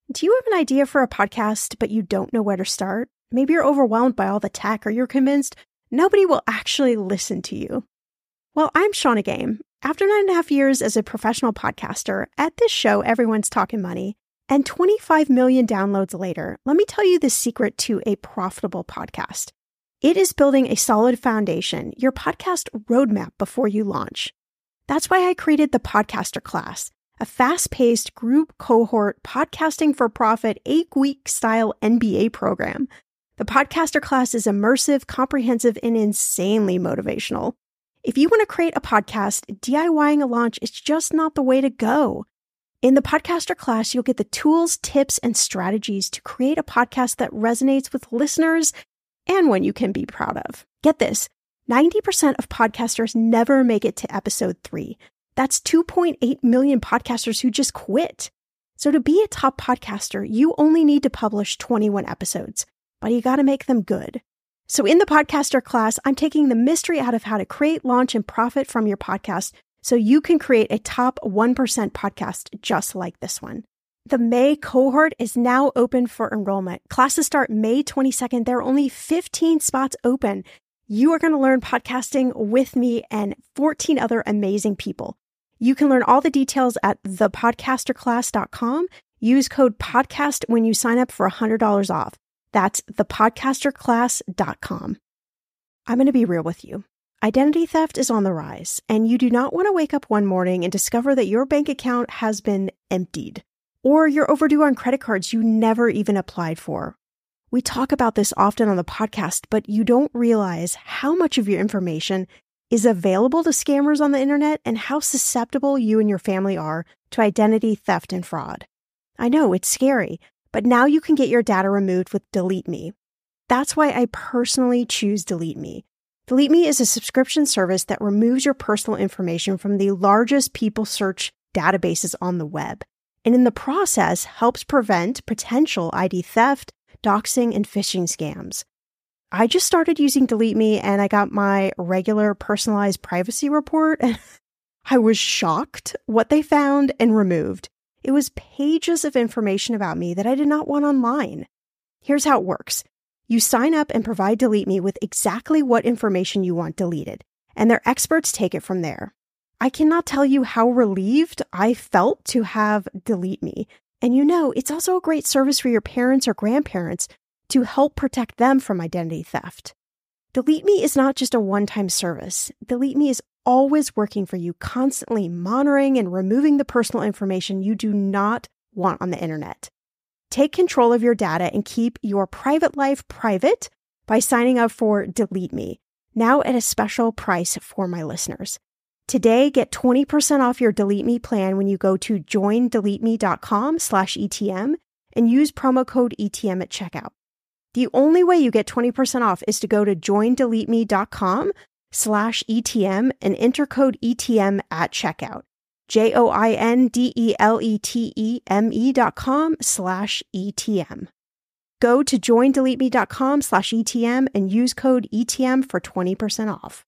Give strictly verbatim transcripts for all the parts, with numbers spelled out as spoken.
Do you have an idea for a podcast, but you don't know where to start? Maybe you're overwhelmed by all the tech, or you're convinced nobody will actually listen to you. Well, I'm Shannah Game. After nine and a half years as a professional podcaster, at this show, everyone's talking money, and twenty-five million downloads later, let me tell you the secret to a profitable podcast. It is building a solid foundation, your podcast roadmap before you launch. That's why I created the Podcaster Class, a fast-paced group cohort podcasting for profit eight-week style M B A program. The Podcaster Class is immersive, comprehensive, and insanely motivational. If you want to create a podcast, DIYing a launch is just not the way to go. In the Podcaster Class, you'll get the tools, tips, and strategies to create a podcast that resonates with listeners and one you can be proud of. Get this, ninety percent of podcasters never make it to episode three. That's two point eight million podcasters who just quit. So to be a top podcaster, you only need to publish twenty-one episodes, but you got to make them good. So in the Podcaster Class, I'm taking the mystery out of how to create, launch, and profit from your podcast so you can create a top one percent podcast just like this one. The May cohort is now open for enrollment. Classes start May twenty-second. There are only fifteen spots open. You are going to learn podcasting with me and fourteen other amazing people. You can learn all the details at the podcaster class dot com. Use code PODCAST when you sign up for one hundred dollars off. That's the podcaster class dot com. I'm going to be real with you. Identity theft is on the rise, and you do not want to wake up one morning and discover that your bank account has been emptied, or you're overdue on credit cards you never even applied for. We talk about this often on the podcast, but you don't realize how much of your information is available to scammers on the internet and how susceptible you and your family are to identity theft and fraud. I know it's scary, but now you can get your data removed with Delete Me. That's why I personally choose Delete Me. Delete Me is a subscription service that removes your personal information from the largest people search databases on the web, and in the process helps prevent potential I D theft, doxing, and phishing scams. I just started using Delete Me and I got my regular personalized privacy report and I was shocked what they found and removed. It was pages of information about me that I did not want online. Here's how it works. You sign up and provide Delete Me with exactly what information you want deleted, and their experts take it from there. I cannot tell you how relieved I felt to have Delete Me. And you know, it's also a great service for your parents or grandparents to help protect them from identity theft. Delete Me is not just a one-time service. Delete Me is always working for you, constantly monitoring and removing the personal information you do not want on the internet. Take control of your data and keep your private life private by signing up for Delete Me, now at a special price for my listeners. Today, get twenty percent off your Delete Me plan when you go to join delete me dot com slash E T M and use promo code E T M at checkout. The only way you get twenty percent off is to go to join delete me dot com slash E T M and enter code E T M at checkout. J O I N D E L E T E M E dot com slash E T M. Go to join delete me dot com slash E T M and use code E T M for twenty percent off.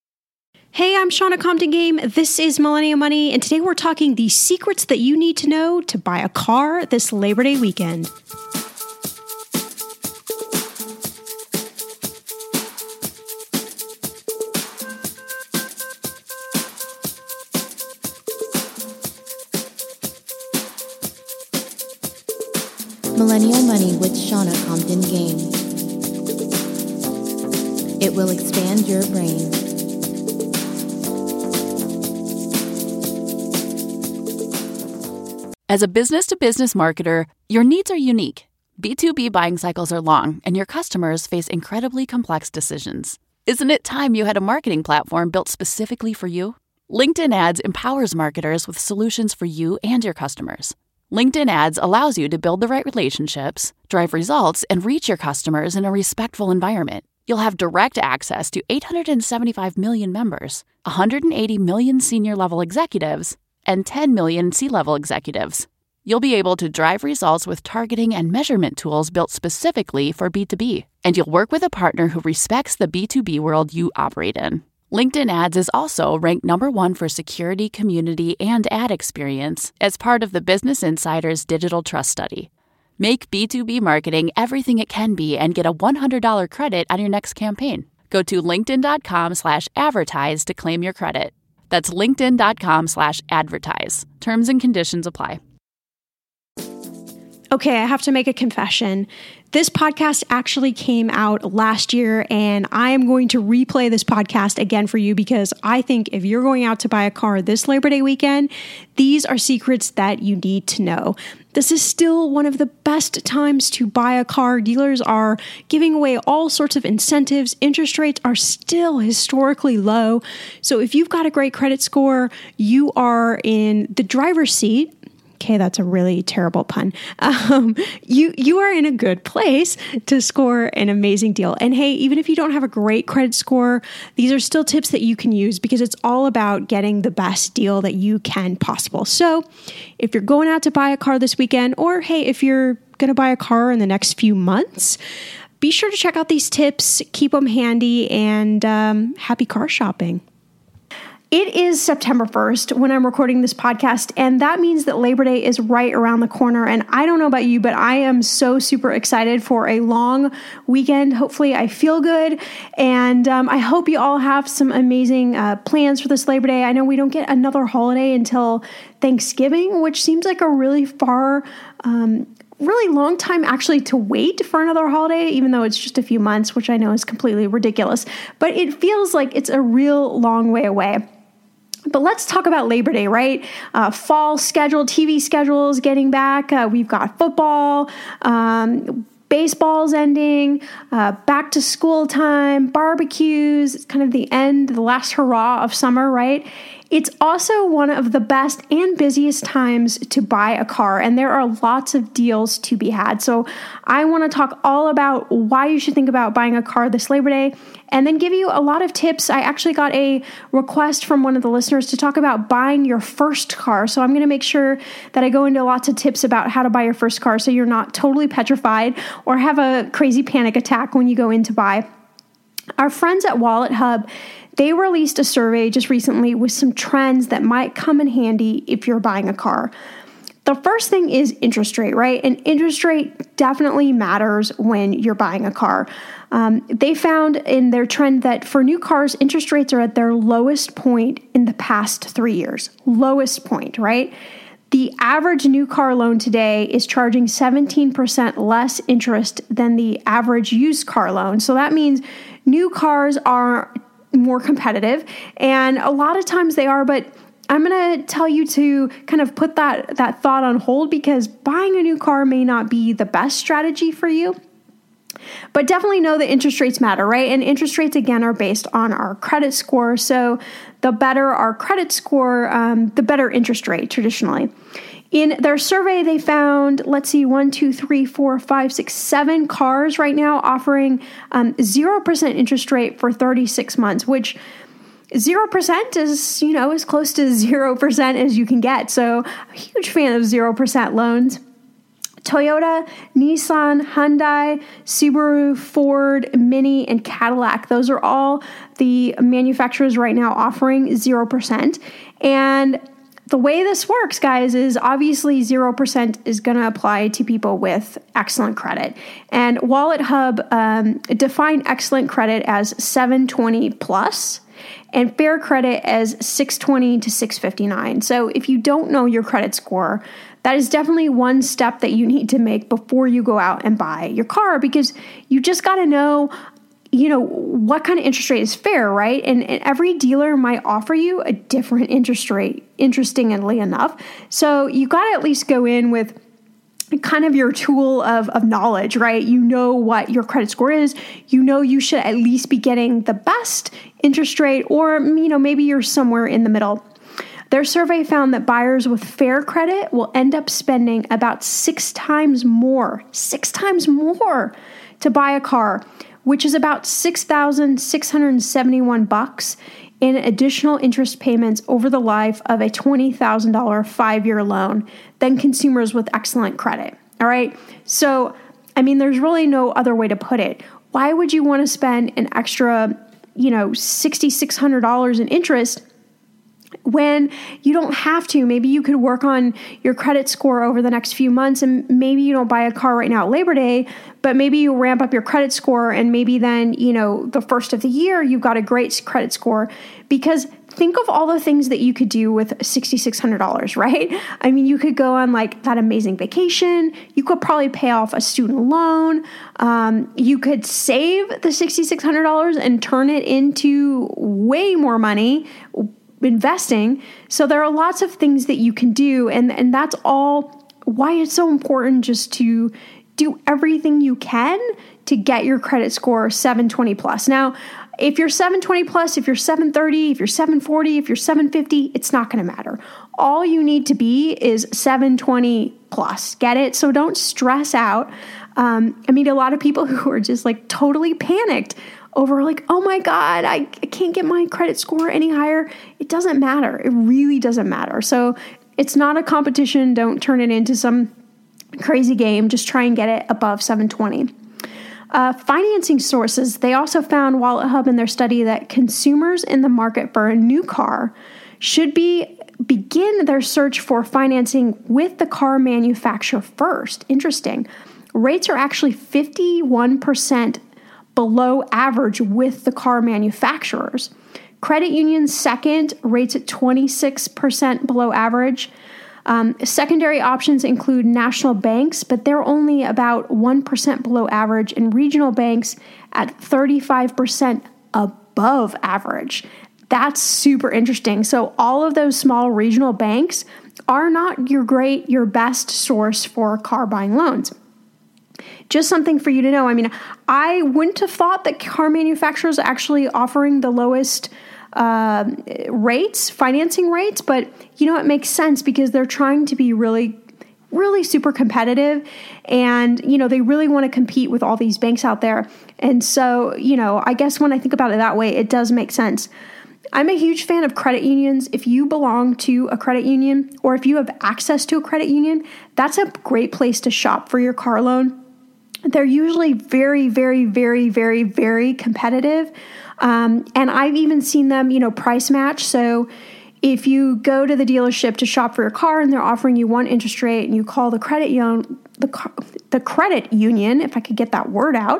Hey, I'm Shannah Compton Game. This is Millennial Money, and today we're talking the secrets that you need to know to buy a car this Labor Day weekend. Millennial Money with Shannah Compton Game. It will expand your brain. As a business-to-business marketer, your needs are unique. B two B buying cycles are long, and your customers face incredibly complex decisions. Isn't it time you had a marketing platform built specifically for you? LinkedIn Ads empowers marketers with solutions for you and your customers. LinkedIn Ads allows you to build the right relationships, drive results, and reach your customers in a respectful environment. You'll have direct access to eight hundred seventy-five million members, one hundred eighty million senior-level executives, and ten million C-level executives. You'll be able to drive results with targeting and measurement tools built specifically for B two B. And you'll work with a partner who respects the B two B world you operate in. LinkedIn Ads is also ranked number one for security, community, and ad experience as part of the Business Insider's Digital Trust Study. Make B two B marketing everything it can be and get a one hundred dollars credit on your next campaign. Go to linkedin.com slash advertise to claim your credit. That's linkedin.com slash advertise. Terms and conditions apply. Okay, I have to make a confession. This podcast actually came out last year, and I am going to replay this podcast again for you because I think if you're going out to buy a car this Labor Day weekend, these are secrets that you need to know. This is still one of the best times to buy a car. Dealers are giving away all sorts of incentives. Interest rates are still historically low. So if you've got a great credit score, you are in the driver's seat. Okay, that's a really terrible pun. Um, you you are in a good place to score an amazing deal. And hey, even if you don't have a great credit score, these are still tips that you can use because it's all about getting the best deal that you can possible. So if you're going out to buy a car this weekend, or hey, if you're going to buy a car in the next few months, be sure to check out these tips, keep them handy, and um, happy car shopping. It is September first when I'm recording this podcast, and that means that Labor Day is right around the corner. And I don't know about you, but I am so super excited for a long weekend. Hopefully I feel good, and um, I hope you all have some amazing uh, plans for this Labor Day. I know we don't get another holiday until Thanksgiving, which seems like a really far um really long time actually to wait for another holiday, even though it's just a few months, which I know is completely ridiculous. But it feels like it's a real long way away. But let's talk about Labor Day, right? Uh, fall schedule, T V schedules getting back. Uh, we've got football, um, baseball's ending, uh, back to school time, barbecues. It's kind of the end, the last hurrah of summer, right? It's also one of the best and busiest times to buy a car, and there are lots of deals to be had. So I want to talk all about why you should think about buying a car this Labor Day, and then give you a lot of tips. I actually got a request from one of the listeners to talk about buying your first car. So I'm going to make sure that I go into lots of tips about how to buy your first car so you're not totally petrified or have a crazy panic attack when you go in to buy. Our friends at Wallet Hub, they released a survey just recently with some trends that might come in handy if you're buying a car. The first thing is interest rate, right? And interest rate definitely matters when you're buying a car. Um, they found in their trend that for new cars, interest rates are at their lowest point in the past three years. Lowest point, right? The average new car loan today is charging seventeen percent less interest than the average used car loan. So that means new cars are more competitive, and a lot of times they are, but I'm going to tell you to kind of put that, that thought on hold because buying a new car may not be the best strategy for you. But definitely know that interest rates matter, right? And interest rates, again, are based on our credit score. So the better our credit score, um, the better interest rate traditionally. In their survey, they found, let's see, one, two, three, four, five, six, seven cars right now offering um, zero percent interest rate for thirty-six months, which zero percent is, you know, as close to zero percent as you can get. So I'm a huge fan of zero percent loans. Toyota, Nissan, Hyundai, Subaru, Ford, Mini, and Cadillac. Those are all the manufacturers right now offering zero percent. And the way this works, guys, is obviously zero percent is going to apply to people with excellent credit. And Wallet Hub um, defined excellent credit as seven twenty plus and fair credit as six twenty to six fifty-nine. So if you don't know your credit score, that is definitely one step that you need to make before you go out and buy your car, because you just got to know, you know, what kind of interest rate is fair, right? And, and every dealer might offer you a different interest rate, interestingly enough. So you got to at least go in with kind of your tool of, of knowledge, right? You know what your credit score is. You know you should at least be getting the best interest rate, or, you know, maybe you're somewhere in the middle. Their survey found that buyers with fair credit will end up spending about six times more, six times more to buy a car, which is about six thousand six hundred seventy-one bucks in additional interest payments over the life of a twenty thousand dollars five-year loan than consumers with excellent credit. All right. So, I mean, there's really no other way to put it. Why would you want to spend an extra, you know, six thousand six hundred dollars in interest when you don't have to. Maybe you could work on your credit score over the next few months, and maybe you don't buy a car right now at Labor Day, but maybe you ramp up your credit score, and maybe then, you know, the first of the year, you've got a great credit score. Because think of all the things that you could do with six thousand six hundred dollars, right? I mean, you could go on like that amazing vacation. You could probably pay off a student loan. Um, you could save the six thousand six hundred dollars and turn it into way more money investing. So there are lots of things that you can do. And, and that's all why it's so important just to do everything you can to get your credit score seven twenty plus. Now, if you're seven twenty plus, if you're seven thirty, if you're seven forty, if you're seven fifty, it's not going to matter. All you need to be is seven twenty plus. Get it? So don't stress out. Um, I mean, a lot of people who are just like totally panicked over like, oh my God, I, I can't get my credit score any higher. It doesn't matter. It really doesn't matter. So it's not a competition. Don't turn it into some crazy game. Just try and get it above seven twenty. Uh, financing sources, they also found WalletHub in their study that consumers in the market for a new car should be begin their search for financing with the car manufacturer first. Interesting. Rates are actually fifty-one percent below average with the car manufacturers. Credit unions second, rates at twenty-six percent below average. Um, secondary options include national banks, but they're only about one percent below average, and regional banks at thirty-five percent above average. That's super interesting. So all of those small regional banks are not your great, your best source for car buying loans. Just something for you to know. I mean, I wouldn't have thought that car manufacturers are actually offering the lowest uh, rates, financing rates, but you know, it makes sense because they're trying to be really, really super competitive, and you know, they really want to compete with all these banks out there. And so, you know, I guess when I think about it that way, it does make sense. I'm a huge fan of credit unions. If you belong to a credit union, or if you have access to a credit union, that's a great place to shop for your car loan. They're usually very, very, very, very, very competitive. Um, and I've even seen them, you know, price match. So if you go to the dealership to shop for your car and they're offering you one interest rate, and you call the credit union, the, the credit union, if I could get that word out,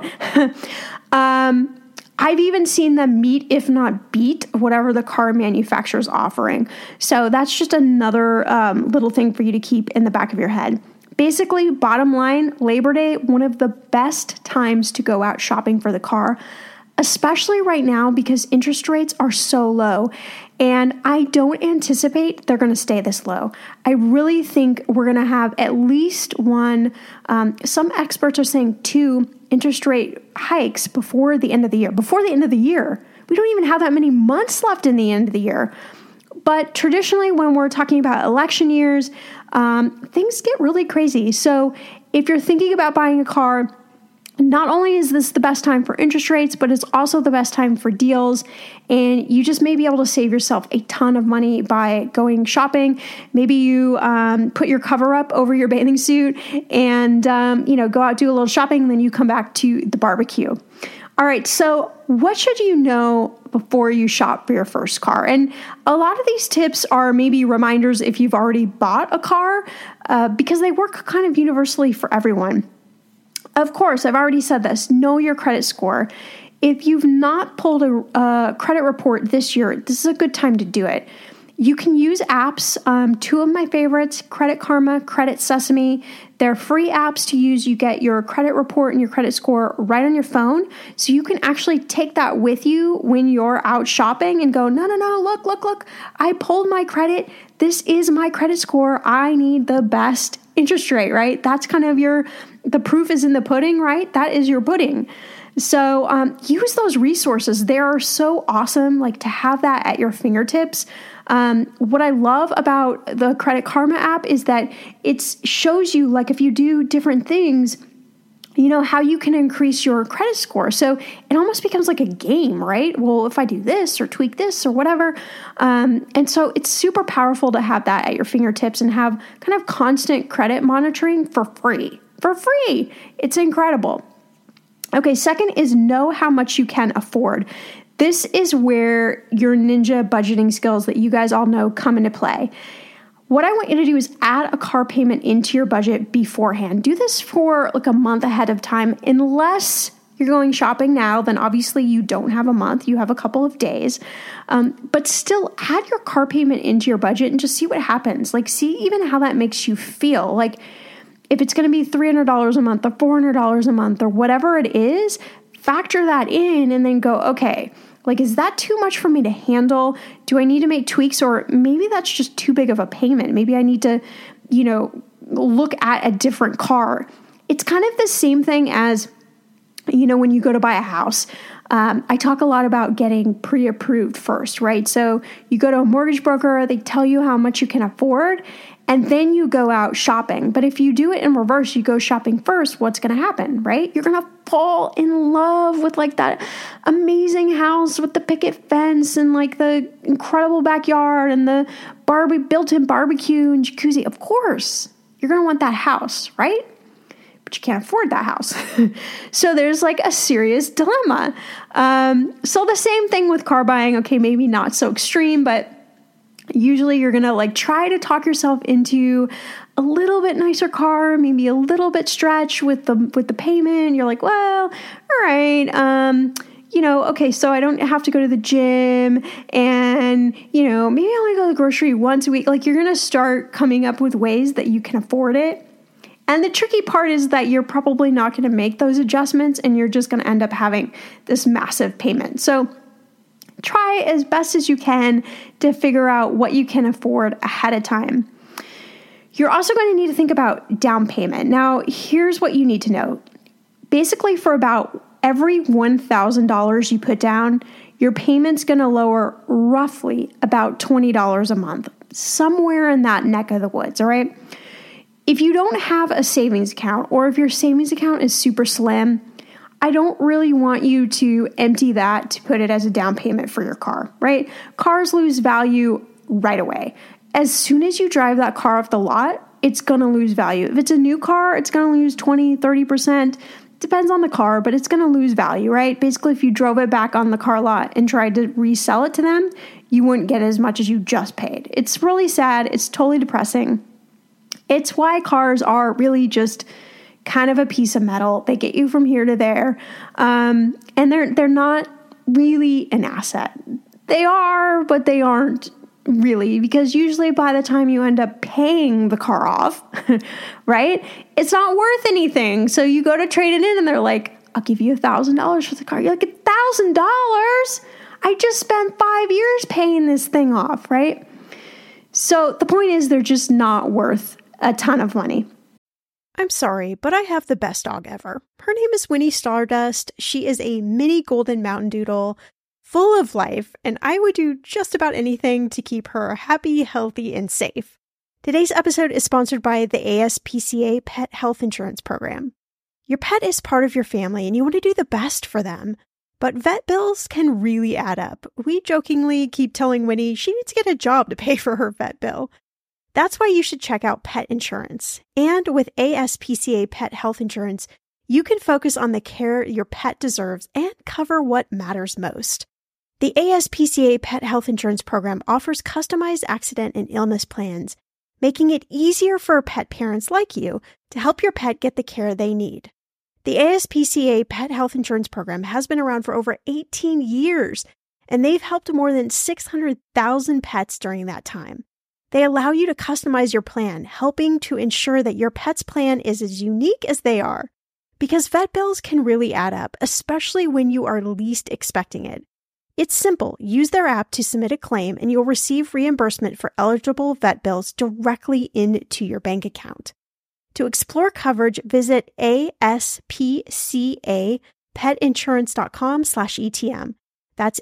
um, I've even seen them meet, if not beat, whatever the car manufacturer is offering. So that's just another um, little thing for you to keep in the back of your head. Basically, bottom line, Labor Day, one of the best times to go out shopping for the car, especially right now because interest rates are so low. And I don't anticipate they're going to stay this low. I really think we're going to have at least one, um, some experts are saying two interest rate hikes before the end of the year. Before the end of the year. We don't even have that many months left in the end of the year. But traditionally, when we're talking about election years, um, things get really crazy. So if you're thinking about buying a car, not only is this the best time for interest rates, but it's also the best time for deals. And you just may be able to save yourself a ton of money by going shopping. Maybe you um, put your cover up over your bathing suit and, um, you know, go out, do a little shopping, and then you come back to the barbecue. All right, so what should you know before you shop for your first car? And a lot of these tips are maybe reminders if you've already bought a car, uh, because they work kind of universally for everyone. Of course, I've already said this, know your credit score. If you've not pulled a, a credit report this year, this is a good time to do it. You can use apps. Um, two of my favorites, Credit Karma, Credit Sesame. They're free apps to use. You get your credit report and your credit score right on your phone. So you can actually take that with you when you're out shopping and go, no, no, no, look, look, look. I pulled my credit. This is my credit score. I need the best interest rate, right? That's kind of your, the proof is in the pudding, right? That is your pudding. So um, use those resources. They are so awesome, like to have that at your fingertips. Um, what I love about the Credit Karma app is that it shows you, like, if you do different things, you know, how you can increase your credit score. So it almost becomes like a game, right? Well, if I do this or tweak this or whatever. Um, and so it's super powerful to have that at your fingertips and have kind of constant credit monitoring for free. For free. It's incredible. Okay, second is know how much you can afford. This is where your ninja budgeting skills that you guys all know come into play. What I want you to do is add a car payment into your budget beforehand. Do this for like a month ahead of time. Unless you're going shopping now, then obviously you don't have a month. You have a couple of days. Um, but still add your car payment into your budget and just see what happens. Like see even how that makes you feel. Like if it's going to be three hundred dollars a month or four hundred dollars a month or whatever it is, factor that in and then go, okay, like, is that too much for me to handle? Do I need to make tweaks? Or maybe that's just too big of a payment. Maybe I need to, you know, look at a different car. It's kind of the same thing as, you know, when you go to buy a house. Um, I talk a lot about getting pre-approved first, right? So you go to a mortgage broker, they tell you how much you can afford, and then you go out shopping. But if you do it in reverse, you go shopping first, what's going to happen, right? You're going to fall in love with like that amazing house with the picket fence and like the incredible backyard and the Barbie built-in barbecue and jacuzzi. Of course, you're going to want that house, right? But you can't afford that house. So there's like a serious dilemma. Um, so the same thing with car buying. Okay, maybe not so extreme, but usually you're going to like try to talk yourself into a little bit nicer car, maybe a little bit stretch with the with the payment. You're like, well, all right, um, you know, okay, so I don't have to go to the gym and, you know, maybe I only go to the grocery once a week. Like you're going to start coming up with ways that you can afford it. And the tricky part is that you're probably not going to make those adjustments and you're just going to end up having this massive payment. So try as best as you can to figure out what you can afford ahead of time. You're also going to need to think about down payment. Now, here's what you need to know. Basically, for about every one thousand dollars you put down, your payment's going to lower roughly about twenty dollars a month, somewhere in that neck of the woods, all right? If you don't have a savings account, or if your savings account is super slim, I don't really want you to empty that to put it as a down payment for your car, right? Cars lose value right away. As soon as you drive that car off the lot, it's going to lose value. If it's a new car, it's going to lose twenty, thirty percent. Depends on the car, but it's going to lose value, right? Basically, if you drove it back on the car lot and tried to resell it to them, you wouldn't get as much as you just paid. It's really sad. It's totally depressing. It's why cars are really just kind of a piece of metal. They get you from here to there. Um, and they're they're not really an asset. They are, but they aren't really, because usually by the time you end up paying the car off, right, it's not worth anything. So you go to trade it in and they're like, I'll give you a thousand dollars for the car. You're like, a thousand dollars? I just spent five years paying this thing off, right? So the point is they're just not worth a ton of money. I'm sorry, but I have the best dog ever. Her name is Winnie Stardust. She is a mini golden mountain doodle, full of life, and I would do just about anything to keep her happy, healthy, and safe. Today's episode is sponsored by the A S P C A Pet Health Insurance Program. Your pet is part of your family, and you want to do the best for them. But vet bills can really add up. We jokingly keep telling Winnie she needs to get a job to pay for her vet bill. That's why you should check out pet insurance. And with A S P C A Pet Health Insurance, you can focus on the care your pet deserves and cover what matters most. The A S P C A Pet Health Insurance Program offers customized accident and illness plans, making it easier for pet parents like you to help your pet get the care they need. The A S P C A Pet Health Insurance Program has been around for over eighteen years, and they've helped more than six hundred thousand pets during that time. They allow you to customize your plan, helping to ensure that your pet's plan is as unique as they are. Because vet bills can really add up, especially when you are least expecting it. It's simple. Use their app to submit a claim, and you'll receive reimbursement for eligible vet bills directly into your bank account. To explore coverage, visit aspcapetinsurance.com slash ETM. That's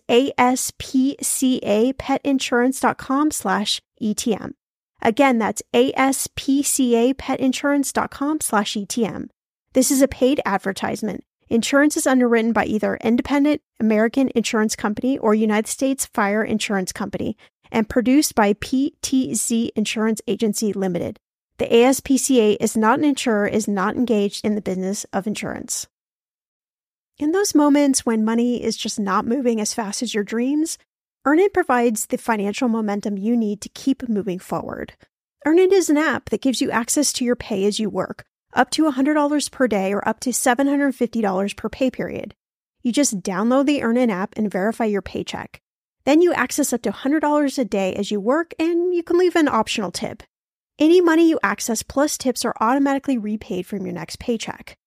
aspcapetinsurance.com slash ETM. Again, that's aspcapetinsurance.com slash ETM. This is a paid advertisement. Insurance is underwritten by either Independent American Insurance Company or United States Fire Insurance Company and produced by P T Z Insurance Agency Limited. The A S P C A is not an insurer, is not engaged in the business of insurance. In those moments when money is just not moving as fast as your dreams, Earnin provides the financial momentum you need to keep moving forward. Earnin is an app that gives you access to your pay as you work, up to one hundred dollars per day or up to seven hundred fifty dollars per pay period. You just download the Earnin app and verify your paycheck. Then you access up to one hundred dollars a day as you work, and you can leave an optional tip. Any money you access plus tips are automatically repaid from your next paycheck.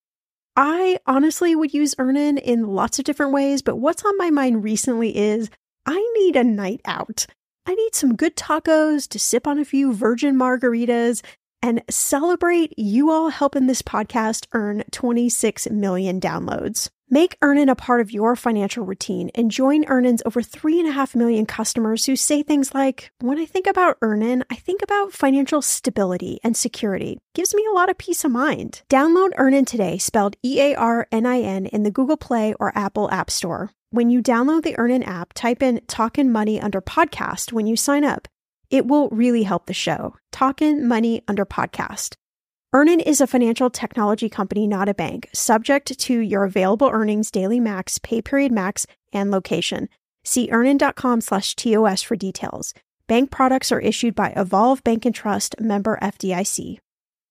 I honestly would use Earnin in lots of different ways, but what's on my mind recently is I need a night out. I need some good tacos to sip on a few virgin margaritas and celebrate you all helping this podcast earn twenty-six million downloads. Make Earnin a part of your financial routine and join Earnin's over three and a half million customers who say things like, when I think about Earnin, I think about financial stability and security. Gives me a lot of peace of mind. Download Earnin today, spelled E A R N I N, in the Google Play or Apple App Store. When you download the Earnin app, type in Talkin' Money under podcast when you sign up. It will really help the show. Talkin' Money under podcast. Earnin is a financial technology company, not a bank, subject to your available earnings, daily max, pay period max, and location. See earnin.com slash TOS for details. Bank products are issued by Evolve Bank and Trust, member F D I C.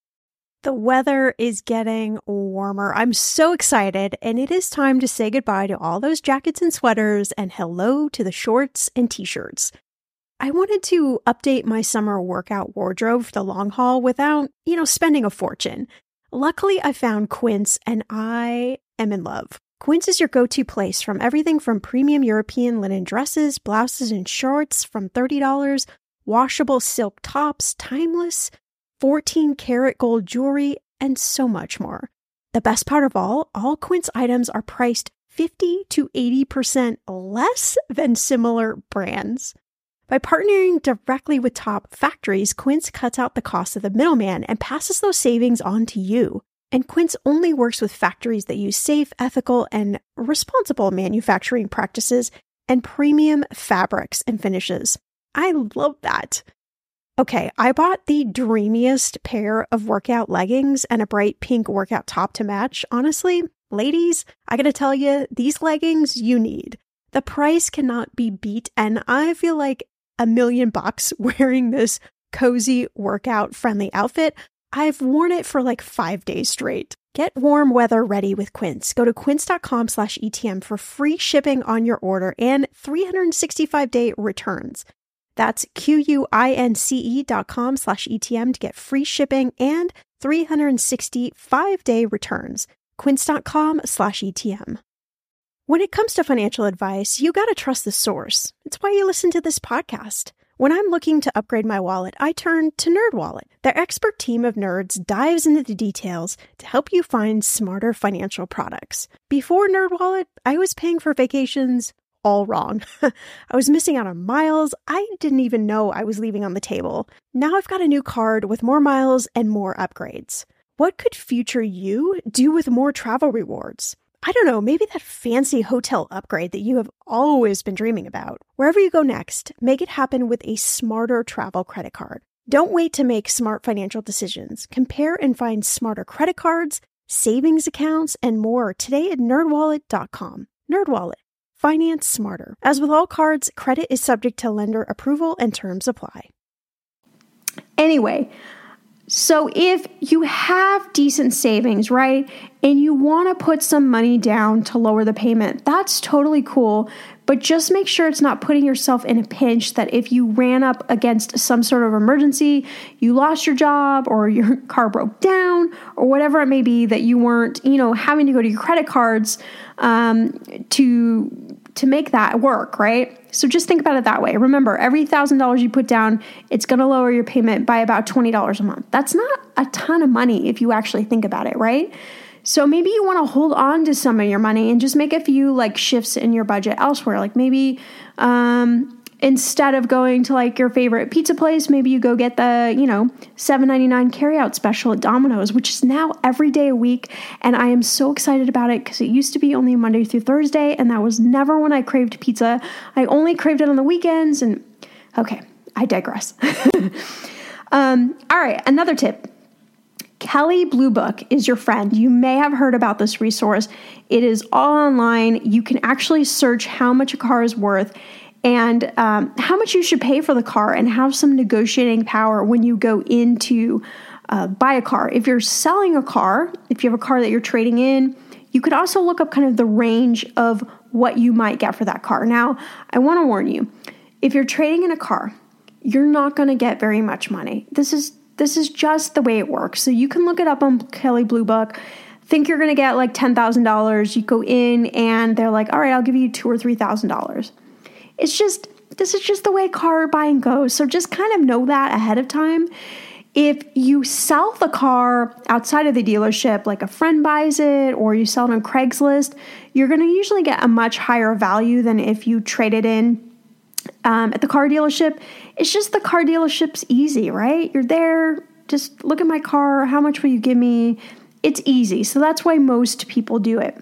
The weather is getting warmer. I'm so excited, and it is time to say goodbye to all those jackets and sweaters and hello to the shorts and t-shirts. I wanted to update my summer workout wardrobe for the long haul without, you know, spending a fortune. Luckily, I found Quince, and I am in love. Quince is your go-to place from everything from premium European linen dresses, blouses, and shorts from thirty dollars, washable silk tops, timeless, fourteen karat gold jewelry, and so much more. The best part of all, all Quince items are priced fifty to eighty percent less than similar brands. By partnering directly with top factories, Quince cuts out the cost of the middleman and passes those savings on to you. And Quince only works with factories that use safe, ethical, and responsible manufacturing practices and premium fabrics and finishes. I love that. Okay, I bought the dreamiest pair of workout leggings and a bright pink workout top to match. Honestly, ladies, I gotta tell you, these leggings you need. The price cannot be beat, and I feel like a million bucks wearing this cozy workout friendly outfit. I've worn it for like five days straight. Get warm weather ready with Quince. Go to quince.com slash ETM for free shipping on your order and three hundred sixty-five day returns. That's Q-U-I-N-C-E dot com slash ETM to get free shipping and three hundred sixty-five day returns. Quince.com slash ETM. When it comes to financial advice, you gotta trust the source. It's why you listen to this podcast. When I'm looking to upgrade my wallet, I turn to NerdWallet. Their expert team of nerds dives into the details to help you find smarter financial products. Before NerdWallet, I was paying for vacations all wrong. I was missing out on miles I didn't even know I was leaving on the table. Now I've got a new card with more miles and more upgrades. What could future you do with more travel rewards? I don't know, maybe that fancy hotel upgrade that you have always been dreaming about. Wherever you go next, make it happen with a smarter travel credit card. Don't wait to make smart financial decisions. Compare and find smarter credit cards, savings accounts, and more today at nerd wallet dot com. NerdWallet. Finance smarter. As with all cards, credit is subject to lender approval and terms apply. Anyway, so if you have decent savings, right, and you want to put some money down to lower the payment, that's totally cool. But just make sure it's not putting yourself in a pinch that if you ran up against some sort of emergency, you lost your job or your car broke down or whatever it may be, that you weren't, you know, having to go to your credit cards um, to to make that work, right? So just think about it that way. Remember, every one thousand dollars you put down, it's going to lower your payment by about twenty dollars a month. That's not a ton of money if you actually think about it, right? So maybe you want to hold on to some of your money and just make a few like shifts in your budget elsewhere. Like maybe um, instead of going to like your favorite pizza place, maybe you go get the, you know, seven ninety-nine carryout special at Domino's, which is now every day a week. And I am so excited about it because it used to be only Monday through Thursday. And that was never when I craved pizza. I only craved it on the weekends. And okay, I digress. um, all right, another tip. Kelley Blue Book is your friend. You may have heard about this resource. It is all online. You can actually search how much a car is worth and um, how much you should pay for the car and have some negotiating power when you go into uh, buy a car. If you're selling a car, if you have a car that you're trading in, you could also look up kind of the range of what you might get for that car. Now, I want to warn you, if you're trading in a car, you're not going to get very much money. This is this is just the way it works. So you can look it up on Kelley Blue Book. Think you're going to get like ten thousand dollars. You go in and they're like, all right, I'll give you two thousand dollars or three thousand dollars. It's just, this is just the way car buying goes. So just kind of know that ahead of time. If you sell the car outside of the dealership, like a friend buys it or you sell it on Craigslist, you're going to usually get a much higher value than if you trade it in um, at the car dealership. It's just the car dealership's easy, right? You're there, just look at my car. How much will you give me? It's easy. So that's why most people do it.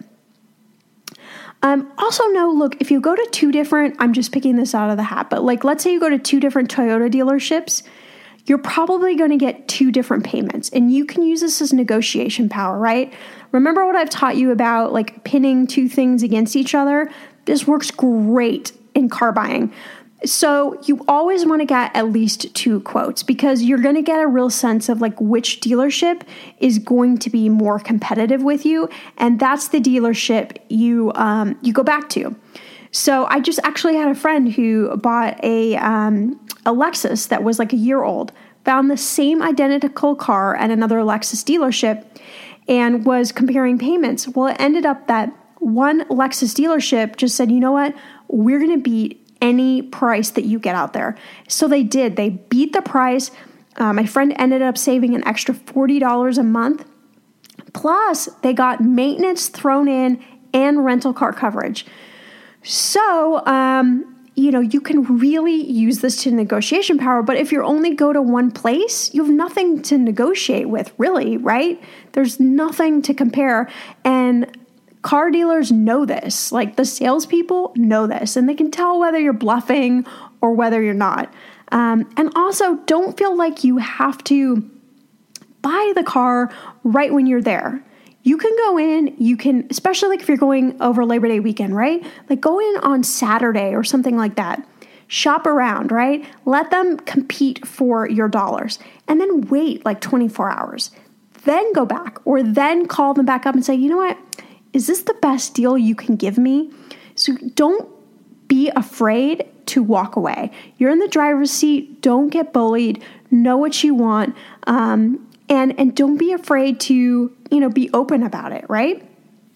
Um, also know, look, if you go to two different, I'm just picking this out of the hat, but like, let's say you go to two different Toyota dealerships, you're probably going to get two different payments, and you can use this as negotiation power, right? Remember what I've taught you about like pinning two things against each other? This works great in car buying. So you always want to get at least two quotes because you're going to get a real sense of like which dealership is going to be more competitive with you, and that's the dealership you um, you go back to. So I just actually had a friend who bought a um, a Lexus that was like a year old, found the same identical car at another Lexus dealership, and was comparing payments. Well, it ended up that one Lexus dealership just said, you know what, we're going to beat any price that you get out there. So they did. They beat the price. Uh, my friend ended up saving an extra forty dollars a month. Plus, they got maintenance thrown in and rental car coverage. So, um, you know, you can really use this to negotiation power. But if you only go to one place, you have nothing to negotiate with, really, right? There's nothing to compare. And car dealers know this. Like the salespeople know this, and they can tell whether you're bluffing or whether you're not. Um, and also, don't feel like you have to buy the car right when you're there. You can go in, you can, especially like if you're going over Labor Day weekend, right? Like go in on Saturday or something like that. Shop around, right? Let them compete for your dollars and then wait like twenty-four hours. Then go back or then call them back up and say, you know what? Is this the best deal you can give me? So don't be afraid to walk away. You're in the driver's seat. Don't get bullied. Know what you want. Um, and, and don't be afraid to, you know, be open about it, right?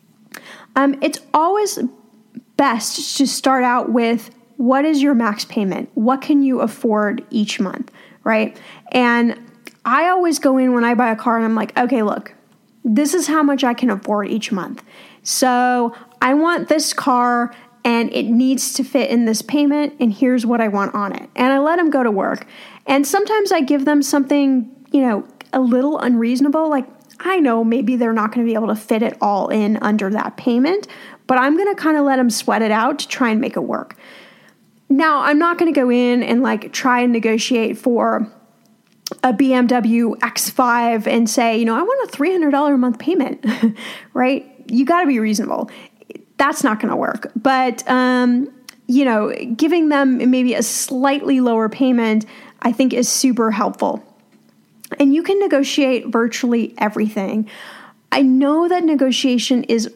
Um, it's always best to start out with what is your max payment? What can you afford each month, right? And I always go in when I buy a car and I'm like, okay, look, this is how much I can afford each month. So I want this car and it needs to fit in this payment, and here's what I want on it. And I let them go to work. And sometimes I give them something, you know, a little unreasonable. Like I know maybe they're not going to be able to fit it all in under that payment, but I'm going to kind of let them sweat it out to try and make it work. Now, I'm not going to go in and like try and negotiate for a B M W X five and say, you know, I want a three hundred dollars a month payment, right? You got to be reasonable. That's not going to work. But, um, you know, giving them maybe a slightly lower payment, I think is super helpful. And you can negotiate virtually everything. I know that negotiation is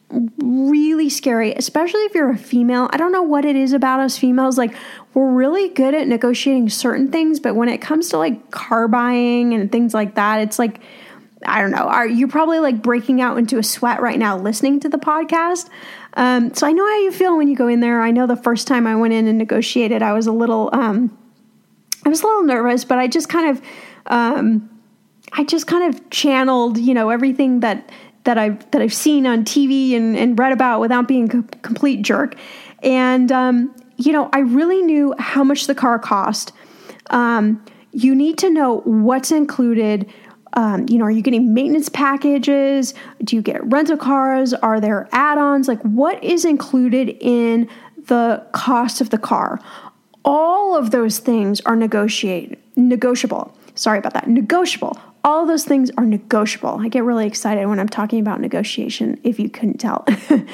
really scary, especially if you're a female. I don't know what it is about us females. Like, we're really good at negotiating certain things, but when it comes to like car buying and things like that, it's like, I don't know. Are you probably like breaking out into a sweat right now listening to the podcast? Um, so I know how you feel when you go in there. I know the first time I went in and negotiated, I was a little, um, I was a little nervous, but I just kind of, um, I just kind of channeled, you know, everything that that I've that I've seen on T V and, and read about without being a complete jerk. And um, you know, I really knew how much the car cost. Um, you need to know what's included. Um, you know, are you getting maintenance packages? Do you get rental cars? Are there add-ons? Like, what is included in the cost of the car? All of those things are negotiate negotiable. Sorry about that. Negotiable. All of those things are negotiable. I get really excited when I'm talking about negotiation, if you couldn't tell.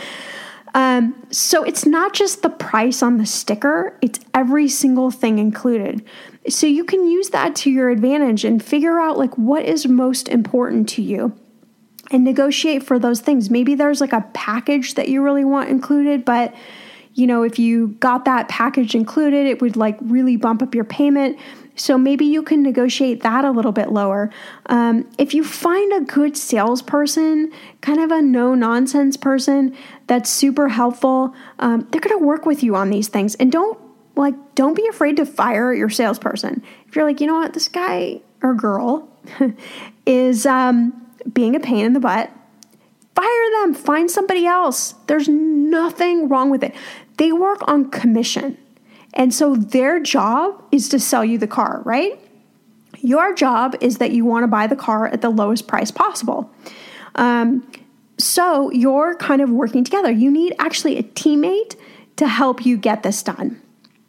um, so it's not just the price on the sticker, it's every single thing included. So you can use that to your advantage and figure out like what is most important to you and negotiate for those things. Maybe there's like a package that you really want included, but you know, if you got that package included, it would like really bump up your payment. So maybe you can negotiate that a little bit lower. Um, if you find a good salesperson, kind of a no-nonsense person that's super helpful, um, they're going to work with you on these things. And don't like don't be afraid to fire your salesperson. If you're like, you know what, this guy or girl is um, being a pain in the butt, fire them. Find somebody else. There's nothing wrong with it. They work on commission. And so their job is to sell you the car, right? Your job is that you want to buy the car at the lowest price possible. Um, so you're kind of working together. You need actually a teammate to help you get this done.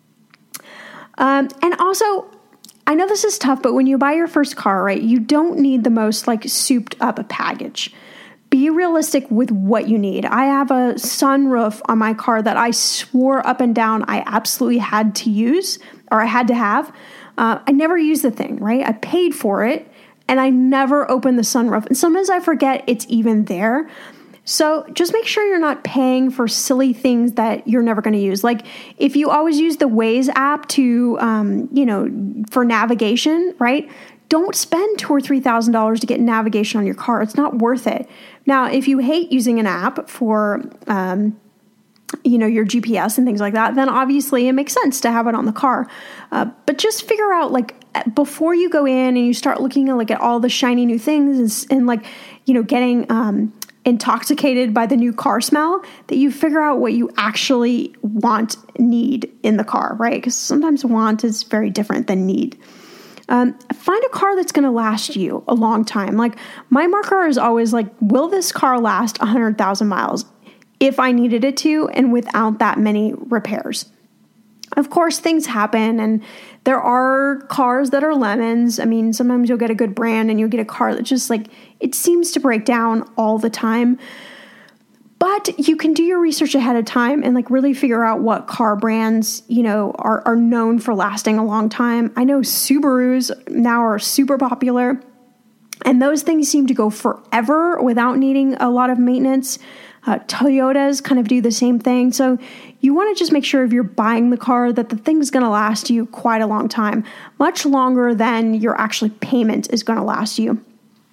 Um, and also, I know this is tough, but when you buy your first car, right, you don't need the most like souped up a package. Be realistic with what you need. I have a sunroof on my car that I swore up and down I absolutely had to use, or I had to have. Uh, I never use the thing, right? I paid for it, and I never open the sunroof. And sometimes I forget it's even there. So just make sure you're not paying for silly things that you're never going to use. Like if you always use the Waze app to, um, you know, for navigation, right? Don't spend two or three thousand dollars to get navigation on your car. It's not worth it. Now, if you hate using an app for, um, you know, your G P S and things like that, then obviously it makes sense to have it on the car. Uh, but just figure out, like, before you go in and you start looking at, like, at all the shiny new things and, and like, you know, getting um, intoxicated by the new car smell, that you figure out what you actually want, need in the car, right? Because sometimes want is very different than need. Um, find a car that's going to last you a long time. Like my marker is always like, will this car last one hundred thousand miles if I needed it to and without that many repairs? Of course, things happen and there are cars that are lemons. I mean, sometimes you'll get a good brand and you'll get a car that just like, it seems to break down all the time. But you can do your research ahead of time and like really figure out what car brands, you know, are, are known for lasting a long time. I know Subarus now are super popular, and those things seem to go forever without needing a lot of maintenance. Uh, Toyotas kind of do the same thing. So you want to just make sure if you're buying the car that the thing's going to last you quite a long time, much longer than your actually payment is going to last you.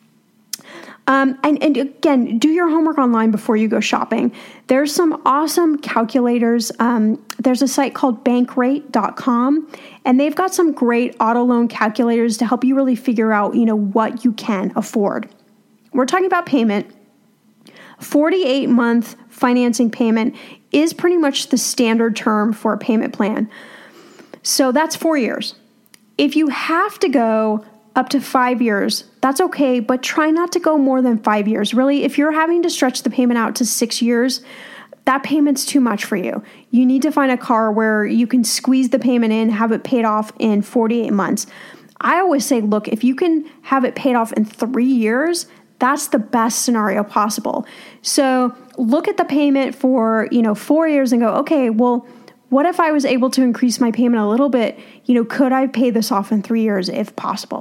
Um, and, and again, do your homework online before you go shopping. There's some awesome calculators. Um, there's a site called bankrate dot com, and they've got some great auto loan calculators to help you really figure out, you know, what you can afford. We're talking about payment. forty-eight month financing payment is pretty much the standard term for a payment plan. So that's four years. If you have to go up to five years, that's okay, but try not to go more than five years. Really, if you're having to stretch the payment out to six years, that payment's too much for you. You need to find a car where you can squeeze the payment in, have it paid off in forty-eight months. I always say, look, if you can have it paid off in three years, that's the best scenario possible. So look at the payment for, you know, four years and go, okay, well, what if I was able to increase my payment a little bit? You know, could I pay this off in three years if possible?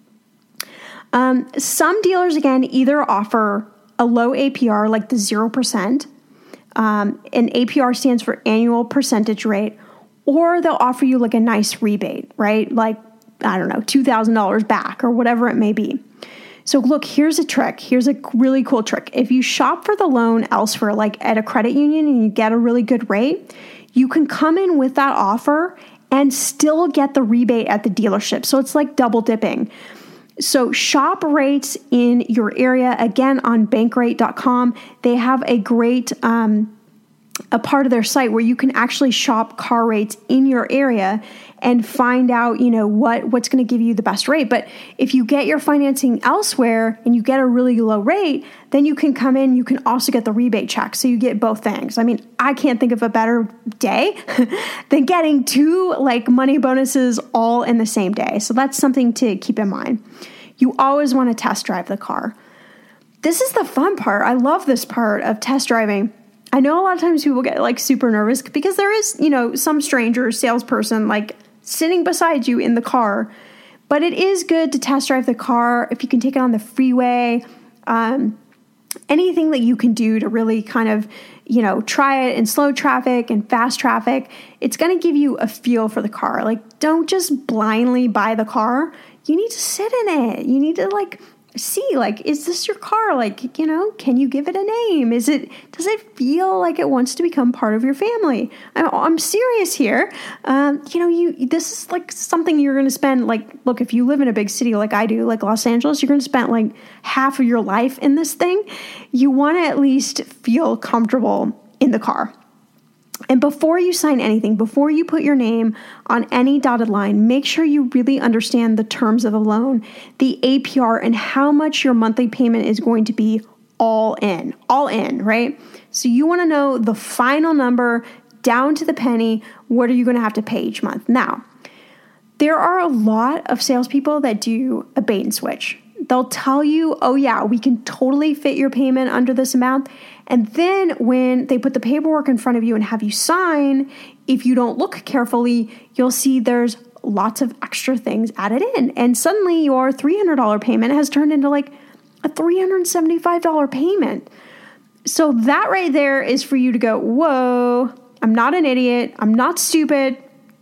Um, some dealers, again, either offer a low A P R like the zero percent, um, and A P R stands for annual percentage rate, or they'll offer you like a nice rebate, right? Like, I don't know, two thousand dollars back or whatever it may be. So look, here's a trick. Here's a really cool trick. If you shop for the loan elsewhere, like at a credit union, and you get a really good rate, you can come in with that offer and still get the rebate at the dealership. So it's like double dipping. So shop rates in your area, again, on bankrate dot com. They have a great um, a part of their site where you can actually shop car rates in your area and find out, you know, what, what's going to give you the best rate. But if you get your financing elsewhere and you get a really low rate, then you can come in, you can also get the rebate check. So you get both things. I mean, I can't think of a better day than getting two like money bonuses all in the same day. So that's something to keep in mind. You always want to test drive the car. This is the fun part. I love this part of test driving. I know a lot of times people get like super nervous because there is, you know, some stranger salesperson like sitting beside you in the car. But it is good to test drive the car if you can take it on the freeway. Um, anything that you can do to really kind of, you know, try it in slow traffic and fast traffic. It's going to give you a feel for the car. Like, don't just blindly buy the car. You need to sit in it. You need to like see, like, is this your car? Like, you know, can you give it a name? Is it, does it feel like it wants to become part of your family? I'm, I'm serious here. Um, you know, you, this is like something you're going to spend, like, look, if you live in a big city like I do, like Los Angeles, you're going to spend like half of your life in this thing. You want to at least feel comfortable in the car. And before you sign anything, before you put your name on any dotted line, make sure you really understand the terms of the loan, the A P R, and how much your monthly payment is going to be all in, all in, right? So you want to know the final number down to the penny. What are you going to have to pay each month? Now, there are a lot of salespeople that do a bait and switch. They'll tell you, oh yeah, we can totally fit your payment under this amount. And then when they put the paperwork in front of you and have you sign, if you don't look carefully, you'll see there's lots of extra things added in. And suddenly your three hundred dollars payment has turned into like a three hundred seventy-five dollars payment. So that right there is for you to go, whoa, I'm not an idiot. I'm not stupid.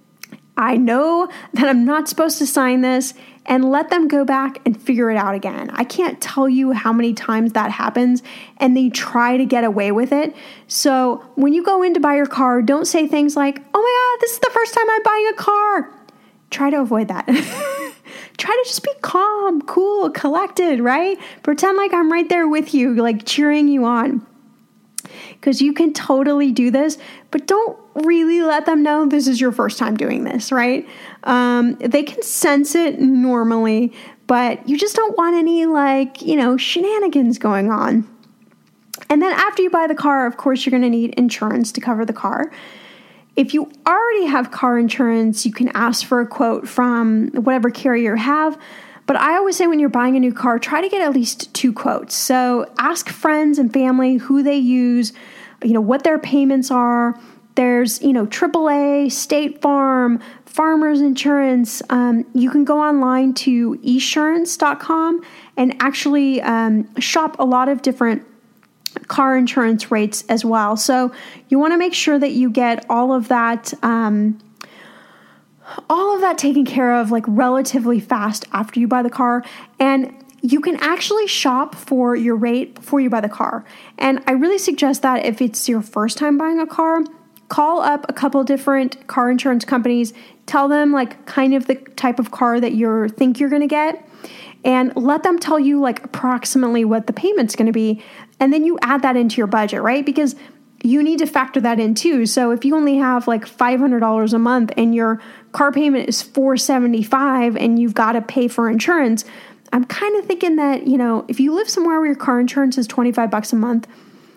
I know that I'm not supposed to sign this, and let them go back and figure it out again. I can't tell you how many times that happens, and they try to get away with it. So when you go in to buy your car, don't say things like, oh my God, this is the first time I'm buying a car. Try to avoid that. Try to just be calm, cool, collected, right? Pretend like I'm right there with you, like cheering you on. Because you can totally do this, but don't really let them know this is your first time doing this, right? Um, they can sense it normally, but you just don't want any, like, you know, shenanigans going on. And then after you buy the car, of course, you're going to need insurance to cover the car. If you already have car insurance, you can ask for a quote from whatever carrier you have. But I always say when you're buying a new car, try to get at least two quotes. So ask friends and family who they use, you know, what their payments are. There's, you know, triple A, State Farm, Farmers Insurance. Um, you can go online to esurance dot com and actually um, shop a lot of different car insurance rates as well. So you want to make sure that you get all of that um all of that taken care of like relatively fast after you buy the car. And you can actually shop for your rate before you buy the car. And I really suggest that if it's your first time buying a car, call up a couple different car insurance companies, tell them like kind of the type of car that you think you're going to get, and let them tell you like approximately what the payment's going to be. And then you add that into your budget, right? Because you need to factor that in too. So if you only have like five hundred dollars a month and your car payment is four hundred seventy-five dollars and you've got to pay for insurance, I'm kind of thinking that, you know, if you live somewhere where your car insurance is twenty-five bucks a month,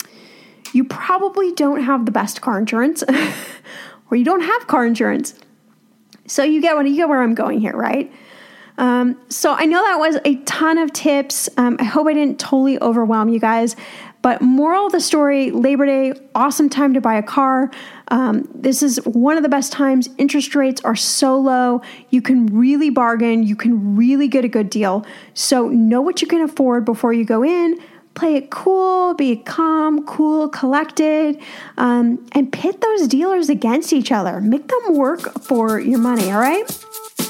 you probably don't have the best car insurance or you don't have car insurance. So you get what you get where I'm going here, right? Um, so I know that was a ton of tips. Um, I hope I didn't totally overwhelm you guys. But moral of the story, Labor Day, awesome time to buy a car. Um, this is one of the best times. Interest rates are so low. You can really bargain. You can really get a good deal. So know what you can afford before you go in. Play it cool, be calm, cool, collected, um, and pit those dealers against each other. Make them work for your money, all right?